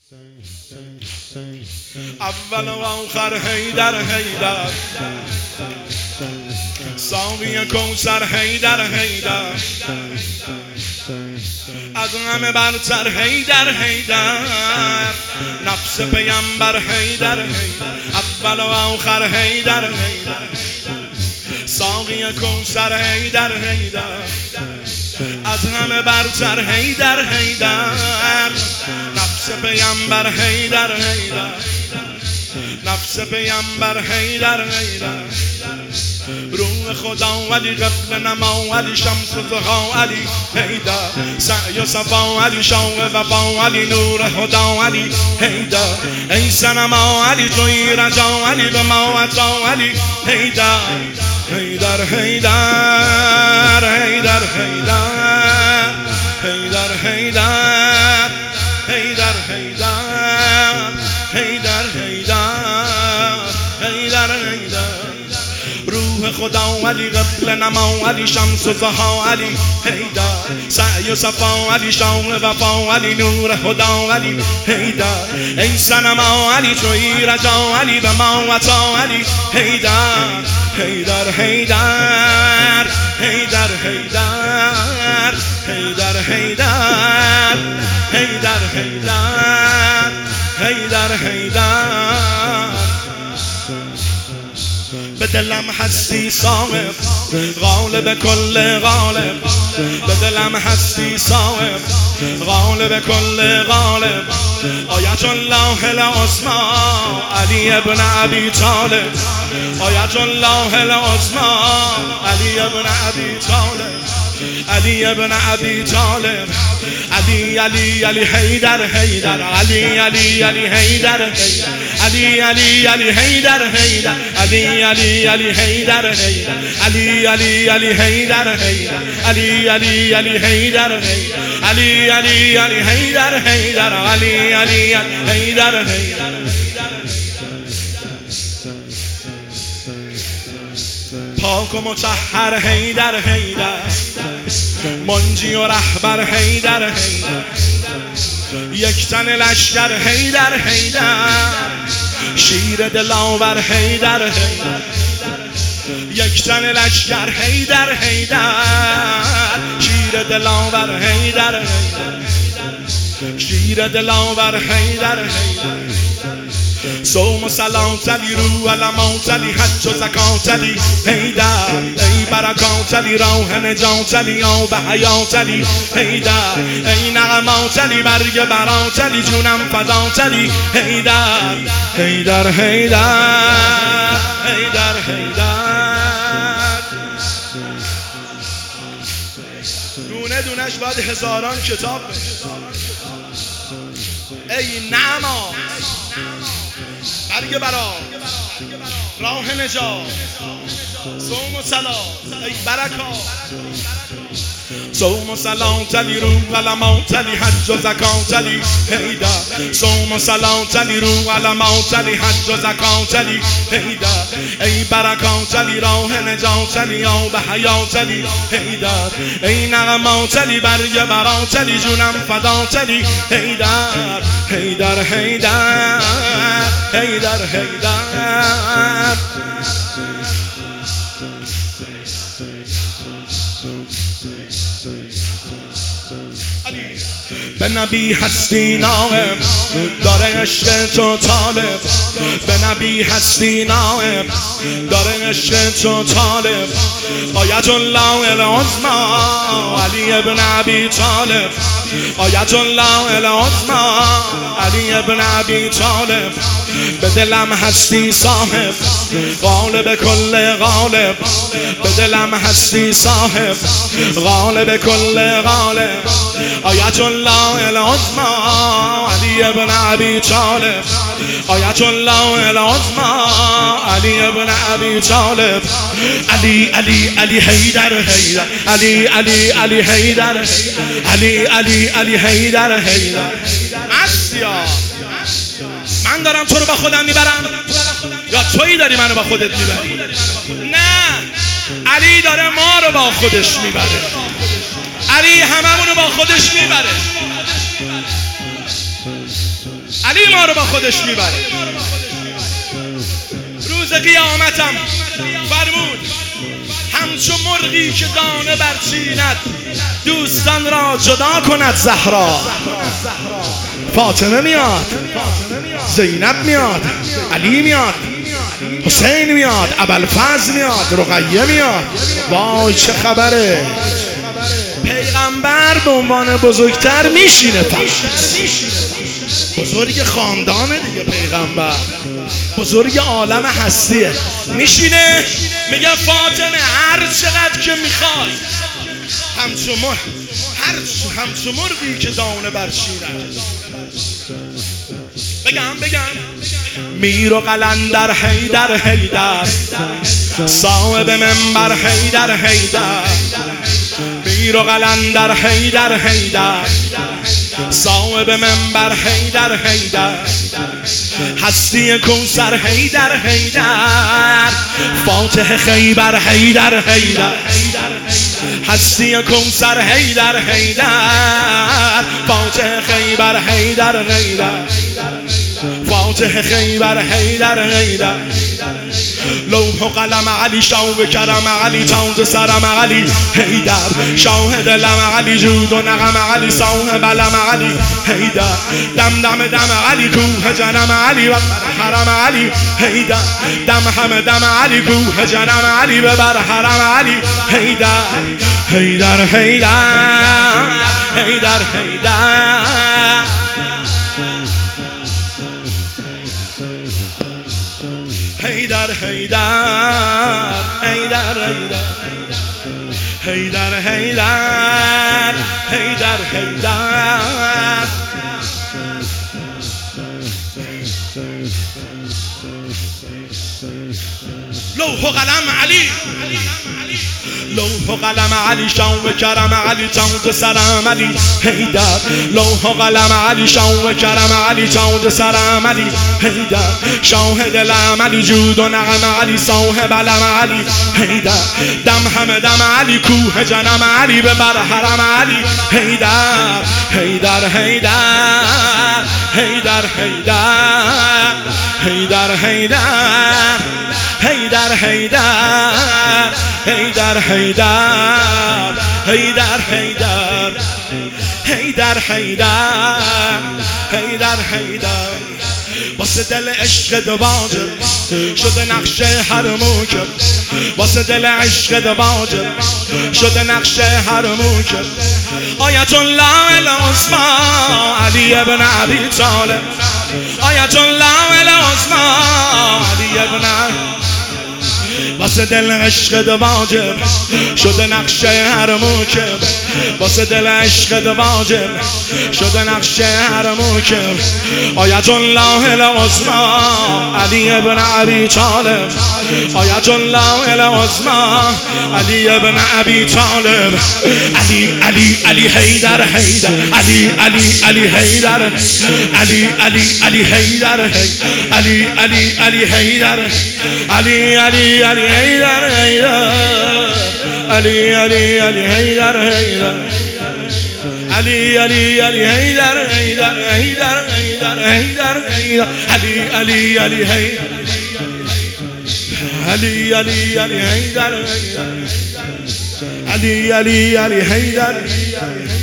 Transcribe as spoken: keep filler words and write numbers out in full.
اول و آخر حیدر حیدر، ساقی کوثر حیدر حیدر، از همه برتر حیدر حیدر، نفس پیامبر حیدر حیدر. اول و آخر حیدر حیدر، ساقی کوثر حیدر حیدر، از همه برتر حیدر حیدر، نفس پیامبر حیدر حیدر، نفس پیامبر حیدر حیدر. روح خدا علی قبل نما علی شمس ضحا علی حیدر، سعی و صفا علی شوق وفا علی نور هدا علی حیدر. ای صنما علی توی رجا علی به ما عطا علی حیدر. حیدر حیدر حیدر حیدر حیدر حیدر حیدر حیدر حیدر حیدر حیدر. روح خدا علی قبل نما علی شمس و ضحا علی حیدر، سعی و صفا علی شوق وفا علی نور هدا علی حیدر. ای صنما علی توی رجا علی به ما عطا علی حیدر. حیدر حیدر حیدر حیدر حیدر حیدر حیدر حیدر حیدر حیدر. به دلم هستی صاحب غالب کل غالب، به دلم هستی صاحب غالب کل غالب. آیت الله العظمی علی ابن ابی طالب، آیت الله العظمی علی ابن ابی طالب، علی ابن ابی طالب. علی علی علی حیدر حیدر، علی علی علی حیدر حیدر، علی علی علی حیدر حیدر، علی علی علی حیدر حیدر، علی علی علی حیدر حیدر، علی علی علی حیدر حیدر، علی علی علی حیدر حیدر، علی علی علی حیدر حیدر. پاک و مطهر حیدر حیدر، منجی و رهبر حیدر حیدر، یک تن لشکر حیدر حیدر، شیر دلاور حیدر حیدر، یک تن لشکر حیدر حیدر، شیر دلاور حیدر حیدر، شیر دلاور حیدر حیدر. صوم و صلات علی رو علمات علی حج و زکات علی حیدر. ای برکات علی راه نجات علی آب حیات علی حیدر. ای نغمات علی برگ برات علی جونم فدات علی حیدر. حیدر حیدر حیدر حیدر. دونه دونش باید هزاران کتاب بشه. ای نعما برگ برا راه نجات، صوم و صلات ای برکات. صوم و صلات علی رو علمات علی حج و زکات علی حیدر. صوم و صلات علی رو علمات علی حج و زکات علی حیدر. ای برکات علی راه نجات علی آب حیات علی حیدر. ای نغمات علی برگ برات علی جونم فدات علی حیدر. حیدر حیدر حیدر حیدر. به نبی هستی نائب داره عشق تو طالب، به نبی هستی نائب داره عشق تو طالب. آیت الله العظمی علی ابن ابی طالب، آیت الله العظمی علی ابن ابی طالب. به دلم هستی صاحب غالب کل غالب، به دلم هستی صاحب غالب کل غالب. آیت الله العظمی علی ابن ابی طالب، آیت الله العظمی علی ابن ابی طالب. علی علی علی حیدر حیدر، علی علی علی حیدر، علی علی علی حیدر حیدر. مسیا من دارم تو رو با خودم میبرم یا تویی داری منو با خودت میبری؟ نه، علی داره ما رو با خودش میبره. علی هممونو با خودش میبره. علی ما رو با خودش میبره. روز قیامتم فرمود همچو مرغی که دانه برچیند دوستان را جدا کند زهرا. فاطمه میاد، زینب میاد، علی میاد، حسین میاد، ابوالفضل میاد، رقیه میاد. وای چه خبره. پیغمبر به عنوان بزرگتر میشینه، بزرگ خاندانه دیگه، پیغمبر بزرگ عالم هستیه، میشینه میگه فاطمه هر چقدر که میخوای همچو مر هر همچو مرغی که دانه برچیند. بگم بگم میر و قلندر حیدر حیدر صاحب منبر حیدر حیدر میر و قلندر حیدر حیدر صاحب منبر حیدر حیدر هستی کوثر حیدر حیدر فاتح خیبر حیدر حیدر هستی کوثر حیدر حیدر فاتح خیبر حیدر حیدر فاتح خیبر حیدر حیدر لوح و قلم علی شوق کرم علی تاج سرم علی حیدر شاهد لم علی جود و نغم علی صاحب علم علی حیدر دم دم دم علی کوه جنم علی و حرم علی حیدر دم هم دم علی کوه جنم علی ببر حرم علی حیدر حیدر حیدر حیدر حیدر حیدر حیدر حیدر حیدر حیدر حیدر حیدر لوح و قلم علی لوح و قلم علی شوق کرم علی تاج سرم علی حیدر لوح و قلم علی شوق کرم علی تاج سرم علی حیدر شاهد لم علی جود و نغم علی صاحب علم علی حیدر دم همه دم علی کوه جنم علی ببر حرم علی حیدر حیدر حیدر حیدر حیدر حیدر حیدر حیدر حیدر حیدر حیدر حیدر حیدر حیدر حیدر حیدر حیدر واسه دل عشق دواجب شده نقشه هر موکب واسه دل عشق دواجب شده نقشه هر موکب آیت الله العظمی علی ابن ابی طالب آیت الله العظمی علی ابن واسه دل عشق واجب شده نقشه هر موکب واسه دل عشق واجب شده نقشه هر موکب آیت الله العظمی علی ابن ابی طالب آیت الله العظمی علی ابن ابی طالب علی علی علی حیدر حیدر علی علی علی حیدر علی علی علی حیدر علی علی علی حیدر علی علی علی حیدر حیدر علی علی علی حیدر حیدر علی علی علی حیدر حیدر حیدر حیدر حیدر حیدر علی علی علی حیدر علی علی علی حیدر علی علی علی حیدر